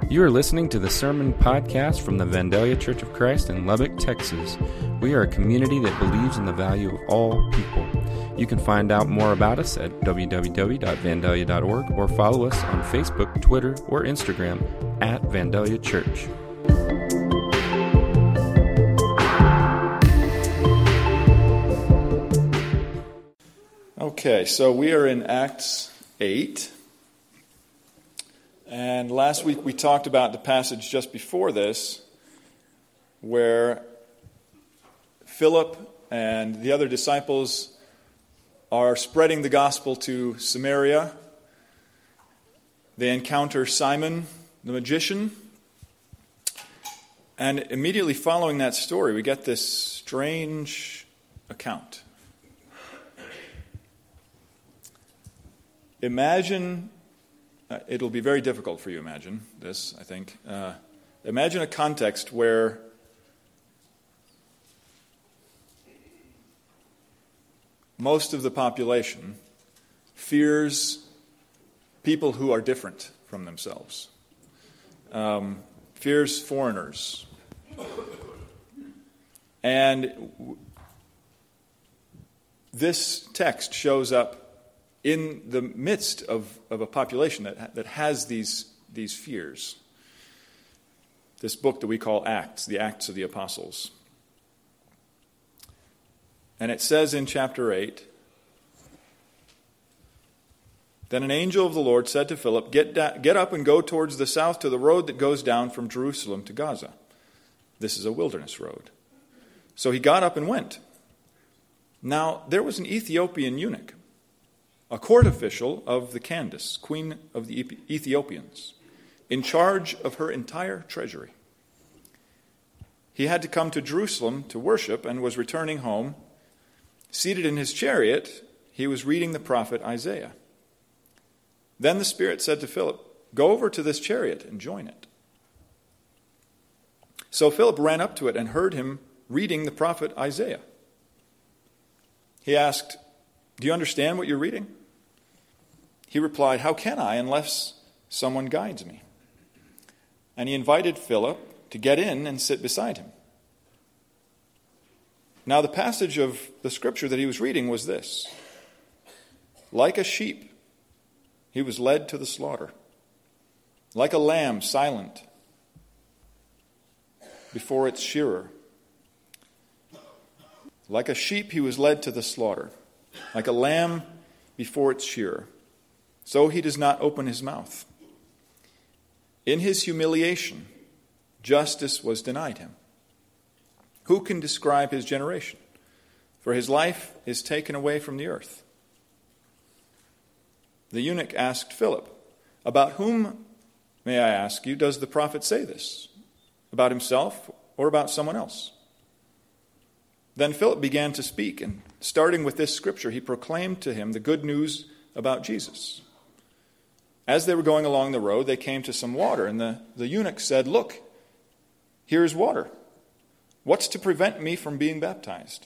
You are listening to the Sermon Podcast from the Vandalia Church of Christ in Lubbock, Texas. We are a community that believes in the value of all people. You can find out more about us at www.vandalia.org or follow us on Facebook, Twitter, or Instagram at Vandalia Church. Okay, so we are in Acts 8. And last week we talked about the passage just before this, where Philip and the other disciples are spreading the gospel to Samaria. They encounter Simon the magician. And immediately following that story, we get this strange account. Imagine... it'll be very difficult for you to imagine this, I think. Imagine a context where most of the population fears people who are different from themselves, fears foreigners. And this text shows up in the midst of a population that has these fears. This book that we call Acts, the Acts of the Apostles. And it says in chapter 8, "Then an angel of the Lord said to Philip, Get up and go towards the south to the road that goes down from Jerusalem to Gaza. This is a wilderness road." So he got up and went. Now there was an Ethiopian eunuch, a court official of the Candace, queen of the Ethiopians, in charge of her entire treasury. He had to come to Jerusalem to worship and was returning home. Seated in his chariot, he was reading the prophet Isaiah. Then the Spirit said to Philip, "Go over to this chariot and join it." So Philip ran up to it and heard him reading the prophet Isaiah. He asked, "Do you understand what you're reading?" He replied, "How can I unless someone guides me?" And he invited Philip to get in and sit beside him. Now the passage of the scripture that he was reading was this: "Like a sheep, he was led to the slaughter. Like a lamb silent before its shearer. Like a sheep, he was led to the slaughter. Like a lamb before its shearer. So he does not open his mouth. In his humiliation, justice was denied him. Who can describe his generation? For his life is taken away from the earth." The eunuch asked Philip, "About whom, may I ask you, does the prophet say this? About himself or about someone else?" Then Philip began to speak, and starting with this scripture, he proclaimed to him the good news about Jesus. As they were going along the road, they came to some water, and the eunuch said, "Look, here is water. What's to prevent me from being baptized?"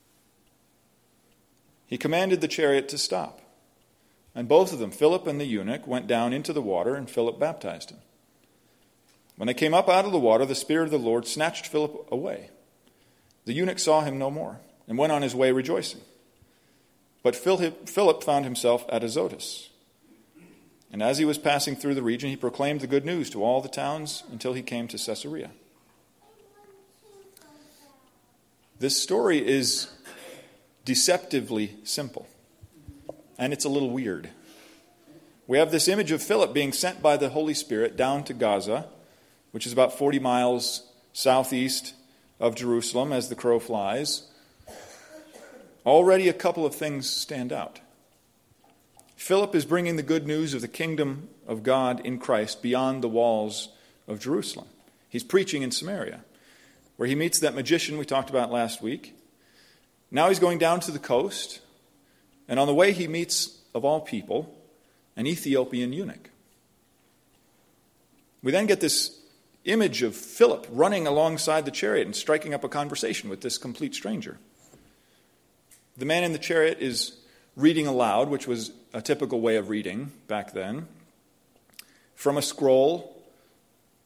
He commanded the chariot to stop. And both of them, Philip and the eunuch, went down into the water, and Philip baptized him. When they came up out of the water, the Spirit of the Lord snatched Philip away. The eunuch saw him no more, and went on his way rejoicing. But Philip found himself at Azotus. And as he was passing through the region, he proclaimed the good news to all the towns until he came to Caesarea. This story is deceptively simple, and it's a little weird. We have this image of Philip being sent by the Holy Spirit down to Gaza, which is about 40 miles southeast of Jerusalem as the crow flies. Already a couple of things stand out. Philip is bringing the good news of the kingdom of God in Christ beyond the walls of Jerusalem. He's preaching in Samaria, where he meets that magician we talked about last week. Now he's going down to the coast, and on the way he meets, of all people, an Ethiopian eunuch. We then get this image of Philip running alongside the chariot and striking up a conversation with this complete stranger. The man in the chariot is reading aloud, which was a typical way of reading back then, from a scroll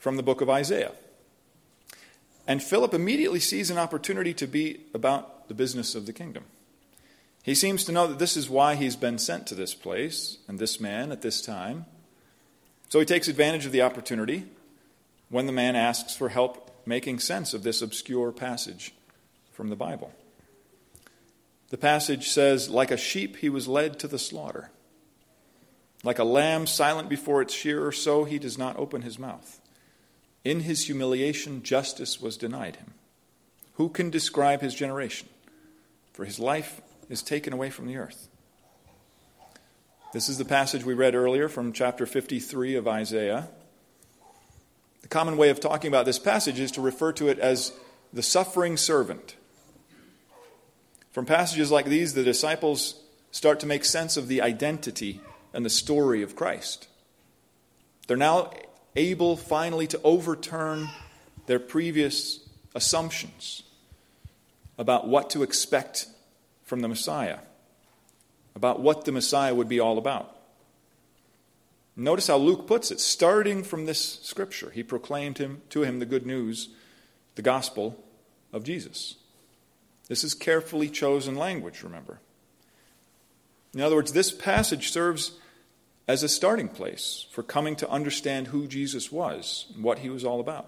from the book of Isaiah. And Philip immediately sees an opportunity to be about the business of the kingdom. He seems to know that this is why he's been sent to this place and this man at this time. So he takes advantage of the opportunity when the man asks for help making sense of this obscure passage from the Bible. The passage says, like a sheep he was led to the slaughter. Like a lamb silent before its shearer, so he does not open his mouth. In his humiliation, justice was denied him. Who can describe his generation? For his life is taken away from the earth. This is the passage we read earlier from chapter 53 of Isaiah. The common way of talking about this passage is to refer to it as the suffering servant. From passages like these, the disciples start to make sense of the identity and the story of Christ. They're now able finally to overturn their previous assumptions about what to expect from the Messiah, about what the Messiah would be all about. Notice how Luke puts it. Starting from this scripture, he proclaimed to him the good news, the gospel of Jesus. This is carefully chosen language, remember. In other words, this passage serves as a starting place for coming to understand who Jesus was and what he was all about.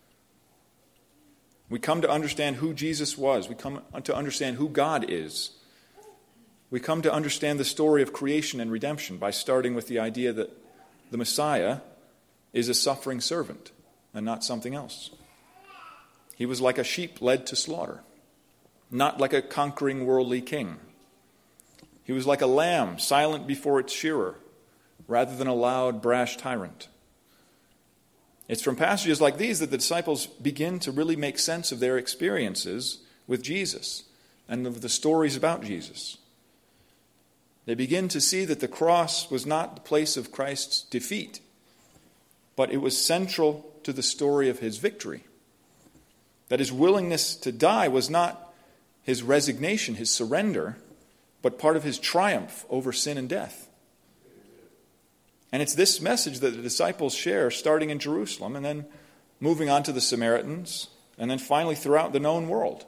We come to understand who Jesus was. We come to understand who God is. We come to understand the story of creation and redemption by starting with the idea that the Messiah is a suffering servant and not something else. He was like a sheep led to slaughter, not like a conquering worldly king. He was like a lamb silent before its shearer, rather than a loud, brash tyrant. It's from passages like these that the disciples begin to really make sense of their experiences with Jesus and of the stories about Jesus. They begin to see that the cross was not the place of Christ's defeat, but it was central to the story of his victory. That his willingness to die was not his resignation, his surrender, but part of his triumph over sin and death. And it's this message that the disciples share, starting in Jerusalem and then moving on to the Samaritans, and then finally throughout the known world.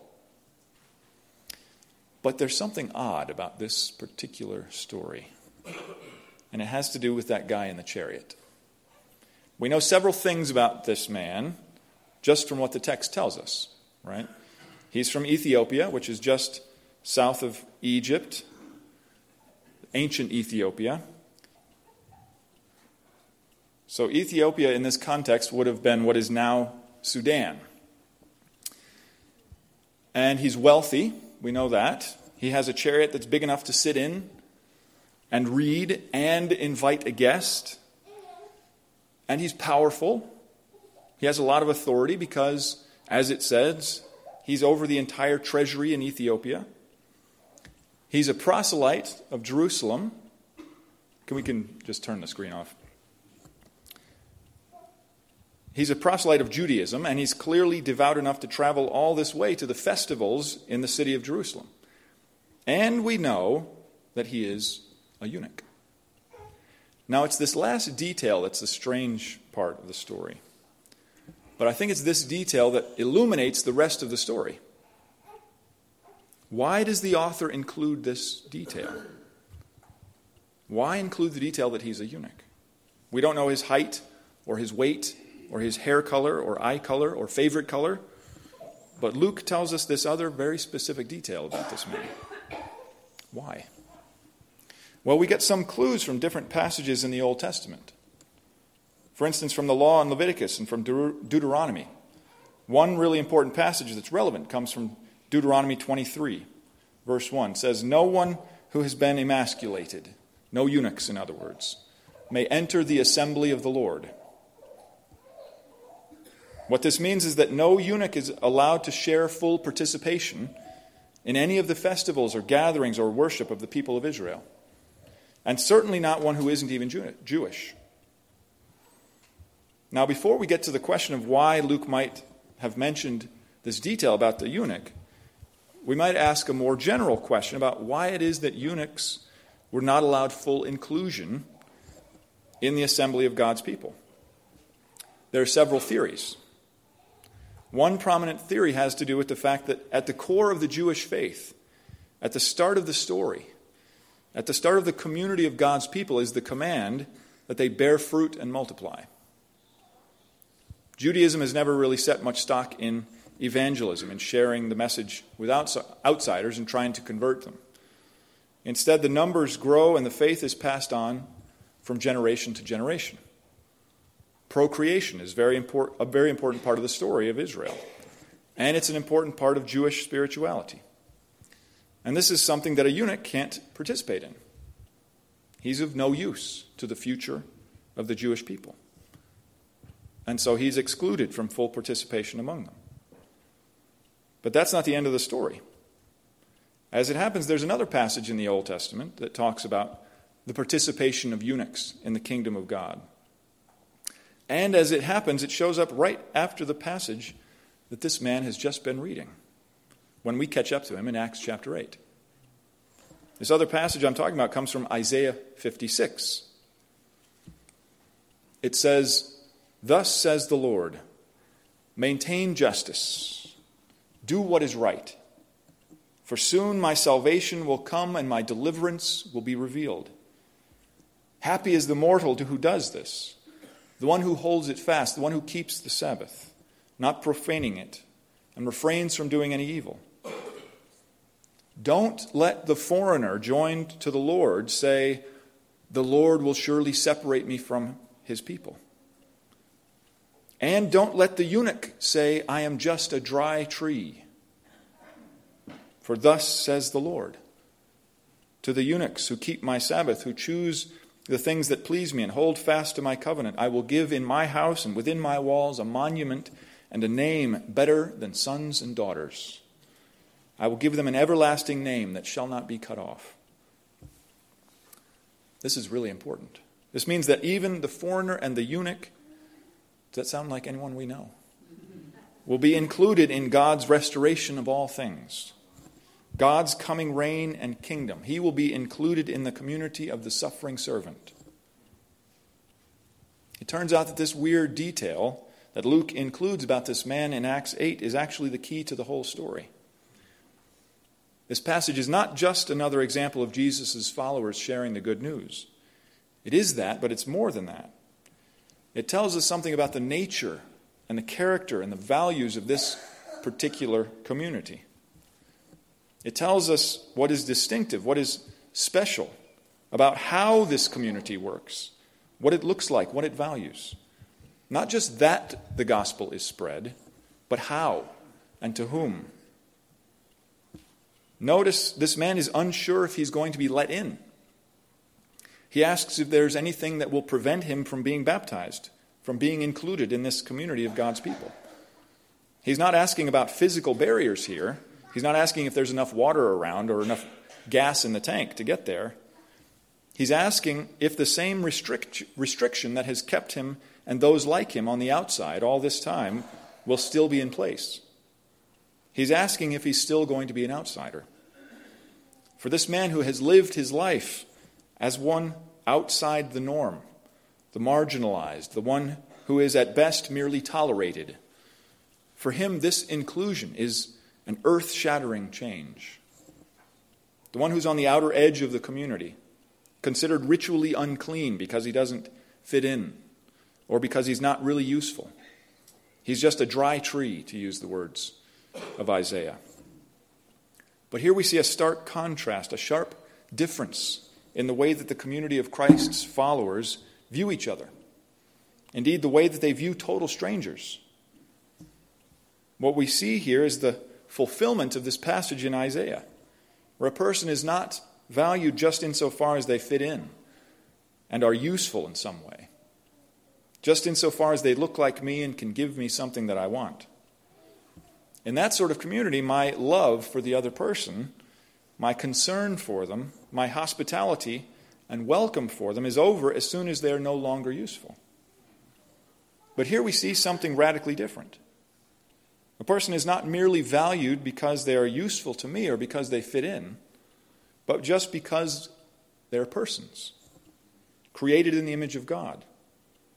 But there's something odd about this particular story, and it has to do with that guy in the chariot. We know several things about this man just from what the text tells us, right? He's from Ethiopia, which is just south of Egypt, ancient Ethiopia. So Ethiopia in this context would have been what is now Sudan. And he's wealthy, we know that. He has a chariot that's big enough to sit in and read and invite a guest. And he's powerful. He has a lot of authority because, as it says, he's over the entire treasury in Ethiopia. He's a proselyte of Jerusalem. We can just turn the screen off. He's a proselyte of Judaism, and he's clearly devout enough to travel all this way to the festivals in the city of Jerusalem. And we know that he is a eunuch. Now, it's this last detail that's the strange part of the story. But I think it's this detail that illuminates the rest of the story. Why does the author include this detail? Why include the detail that he's a eunuch? We don't know his height or his weight or his hair color or eye color or favorite color, but Luke tells us this other very specific detail about this man. Why? Well, we get some clues from different passages in the Old Testament. For instance, from the Law in Leviticus and from Deuteronomy. One really important passage that's relevant comes from Deuteronomy 23, verse 1. It says, "No one who has been emasculated," no eunuchs in other words, "may enter the assembly of the Lord." What this means is that no eunuch is allowed to share full participation in any of the festivals or gatherings or worship of the people of Israel. And certainly not one who isn't even Jewish. Now, before we get to the question of why Luke might have mentioned this detail about the eunuch, we might ask a more general question about why it is that eunuchs were not allowed full inclusion in the assembly of God's people. there are several theories. One prominent theory has to do with the fact that at the core of the Jewish faith, at the start of the story, at the start of the community of God's people, is the command that they bear fruit and multiply. Judaism has never really set much stock in evangelism and sharing the message with outsiders and trying to convert them. Instead, the numbers grow and the faith is passed on from generation to generation. Procreation is a very important part of the story of Israel, and it's an important part of Jewish spirituality. And this is something that a eunuch can't participate in. He's of no use to the future of the Jewish people. And so he's excluded from full participation among them. But that's not the end of the story. As it happens, there's another passage in the Old Testament that talks about the participation of eunuchs in the kingdom of God. And as it happens, it shows up right after the passage that this man has just been reading, when we catch up to him in Acts chapter 8. This other passage I'm talking about comes from Isaiah 56. It says, "Thus says the Lord, maintain justice, do what is right, for soon my salvation will come and my deliverance will be revealed. Happy is the mortal who does this, the one who holds it fast, the one who keeps the Sabbath, not profaning it, and refrains from doing any evil. Don't let the foreigner joined to the Lord say, the Lord will surely separate me from his people. And don't let the eunuch say, I am just a dry tree. For thus says the Lord, to the eunuchs who keep my Sabbath, who choose the things that please me and hold fast to my covenant, I will give in my house and within my walls a monument and a name better than sons and daughters. I will give them an everlasting name that shall not be cut off." This is really important. This means that even the foreigner and the eunuch, does that sound like anyone we know, will be included in God's restoration of all things. God's coming reign and kingdom. He will be included in the community of the suffering servant. It turns out that this weird detail that Luke includes about this man in Acts 8 is actually the key to the whole story. This passage is not just another example of Jesus' followers sharing the good news. It is that, but it's more than that. It tells us something about the nature and the character and the values of this particular community. It tells us what is distinctive, what is special about how this community works, what it looks like, what it values. Not just that the gospel is spread, but how and to whom. Notice this man is unsure if he's going to be let in. He asks if there's anything that will prevent him from being baptized, from being included in this community of God's people. He's not asking about physical barriers here. He's not asking if there's enough water around or enough gas in the tank to get there. He's asking if the same restriction that has kept him and those like him on the outside all this time will still be in place. He's asking if he's still going to be an outsider. For this man who has lived his life as one outside the norm, the marginalized, the one who is at best merely tolerated, for him this inclusion is an earth-shattering change. The one who's on the outer edge of the community, considered ritually unclean because he doesn't fit in or because he's not really useful. He's just a dry tree, to use the words of Isaiah. But here we see a stark contrast, a sharp difference in the way that the community of Christ's followers view each other. Indeed, the way that they view total strangers. What we see here is the fulfillment of this passage in Isaiah, where a person is not valued just insofar as they fit in and are useful in some way, just insofar as they look like me and can give me something that I want. In that sort of community, my love for the other person, my concern for them, my hospitality and welcome for them is over as soon as they are no longer useful. But here we see something radically different. A person is not merely valued because they are useful to me or because they fit in, but just because they're persons, created in the image of God.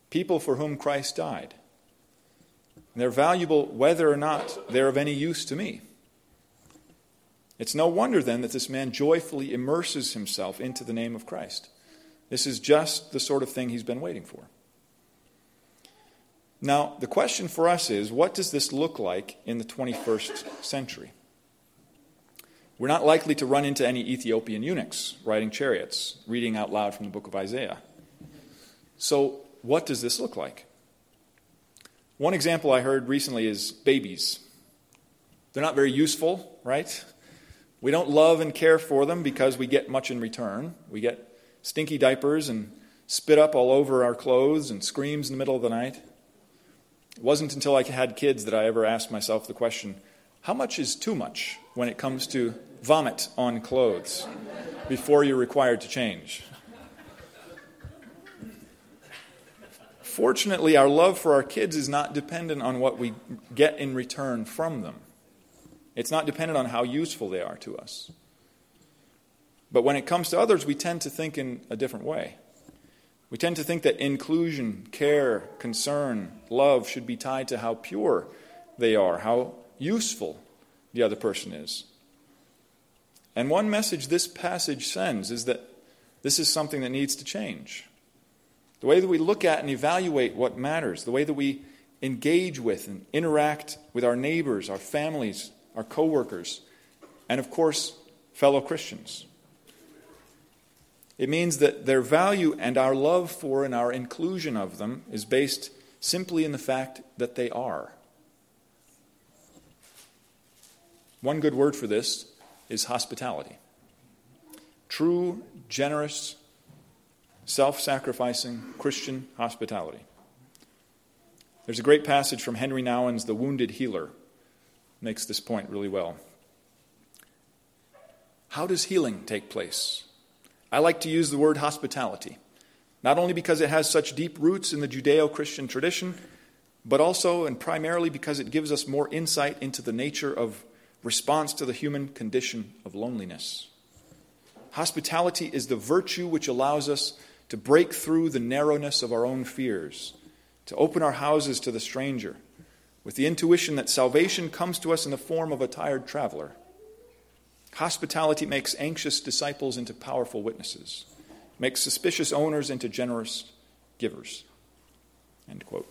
people for whom Christ died. And they're valuable whether or not they're of any use to me. It's no wonder then that this man joyfully immerses himself into the name of Christ. This is just the sort of thing he's been waiting for. Now, the question for us is, what does this look like in the 21st century? We're not likely to run into any Ethiopian eunuchs riding chariots, reading out loud from the book of Isaiah. So, what does this look like? One example I heard recently is babies. They're not very useful, right? We don't love and care for them because we get much in return. We get stinky diapers and spit up all over our clothes and screams in the middle of the night. It wasn't until I had kids that I ever asked myself the question, how much is too much when it comes to vomit on clothes before you're required to change? Fortunately, our love for our kids is not dependent on what we get in return from them. It's not dependent on how useful they are to us. But when it comes to others, we tend to think in a different way. We tend to think that inclusion, care, concern, love should be tied to how pure they are, how useful the other person is. And one message this passage sends is that this is something that needs to change. The way that we look at and evaluate what matters, the way that we engage with and interact with our neighbors, our families, our co-workers, and of course, fellow Christians. It means that their value and our love for and our inclusion of them is based simply in the fact that they are. One good word for this is hospitality. True, generous, self-sacrificing Christian hospitality. There's a great passage from Henry Nouwen's The Wounded Healer. Makes this point really well. How does healing take place? I like to use the word hospitality, not only because it has such deep roots in the Judeo-Christian tradition, but also and primarily because it gives us more insight into the nature of response to the human condition of loneliness. Hospitality is the virtue which allows us to break through the narrowness of our own fears, to open our houses to the stranger, with the intuition that salvation comes to us in the form of a tired traveler. Hospitality makes anxious disciples into powerful witnesses, makes suspicious owners into generous givers. End quote.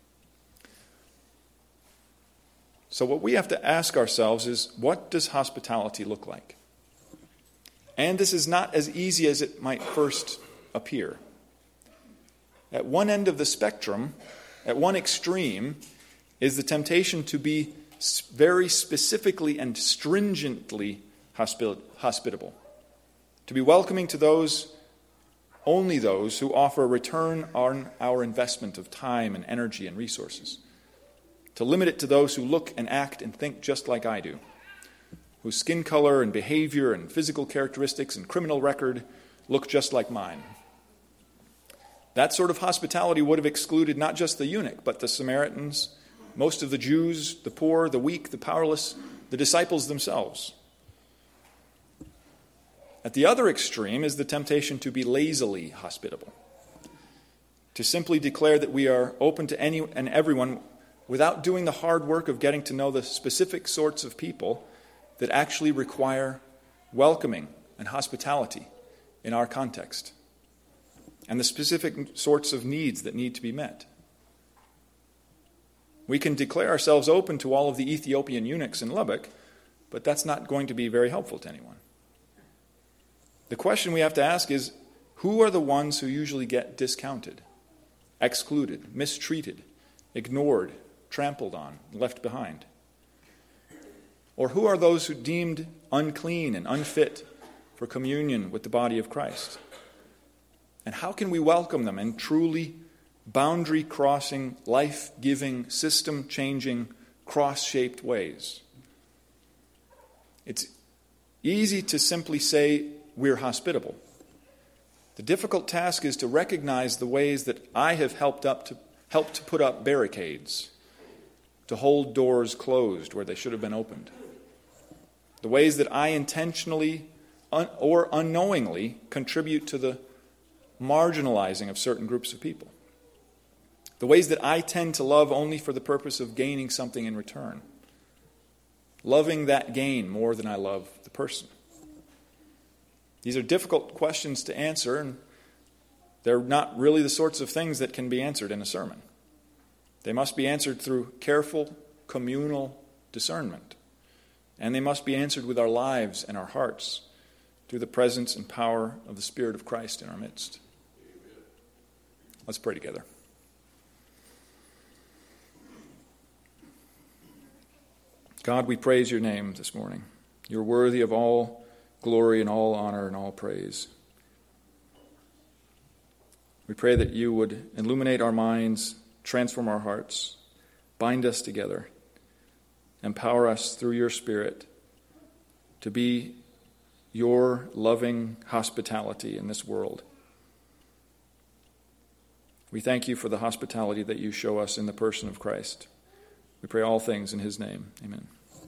So what we have to ask ourselves is, what does hospitality look like? And this is not as easy as it might first appear. At one end of the spectrum, at one extreme, is the temptation to be very specifically and stringently hospitable, to be welcoming to those, only those who offer a return on our investment of time and energy and resources, to limit it to those who look and act and think just like I do, whose skin color and behavior and physical characteristics and criminal record look just like mine. That sort of hospitality would have excluded not just the eunuch, but the Samaritans, most of the Jews, the poor, the weak, the powerless, the disciples themselves. At the other extreme is the temptation to be lazily hospitable, to simply declare that we are open to any and everyone without doing the hard work of getting to know the specific sorts of people that actually require welcoming and hospitality in our context, and the specific sorts of needs that need to be met. We can declare ourselves open to all of the Ethiopian eunuchs in Lubbock, but that's not going to be very helpful to anyone. The question we have to ask is, who are the ones who usually get discounted, excluded, mistreated, ignored, trampled on, left behind? Or who are those who deemed unclean and unfit for communion with the body of Christ? And how can we welcome them in truly boundary-crossing, life-giving, system-changing, cross-shaped ways? It's easy to simply say we're hospitable. The difficult task is to recognize the ways that I have helped to put up barricades, to hold doors closed where they should have been opened. The ways that I intentionally or unknowingly contribute to the marginalizing of certain groups of people. The ways that I tend to love only for the purpose of gaining something in return. Loving that gain more than I love the person. These are difficult questions to answer, and they're not really the sorts of things that can be answered in a sermon. They must be answered through careful, communal discernment. And they must be answered with our lives and our hearts through the presence and power of the Spirit of Christ in our midst. Let's pray together. God, we praise your name this morning. You're worthy of all glory and all honor and all praise. We pray that you would illuminate our minds, transform our hearts, bind us together, empower us through your Spirit to be your loving hospitality in this world. We thank you for the hospitality that you show us in the person of Christ. We pray all things in his name. Amen.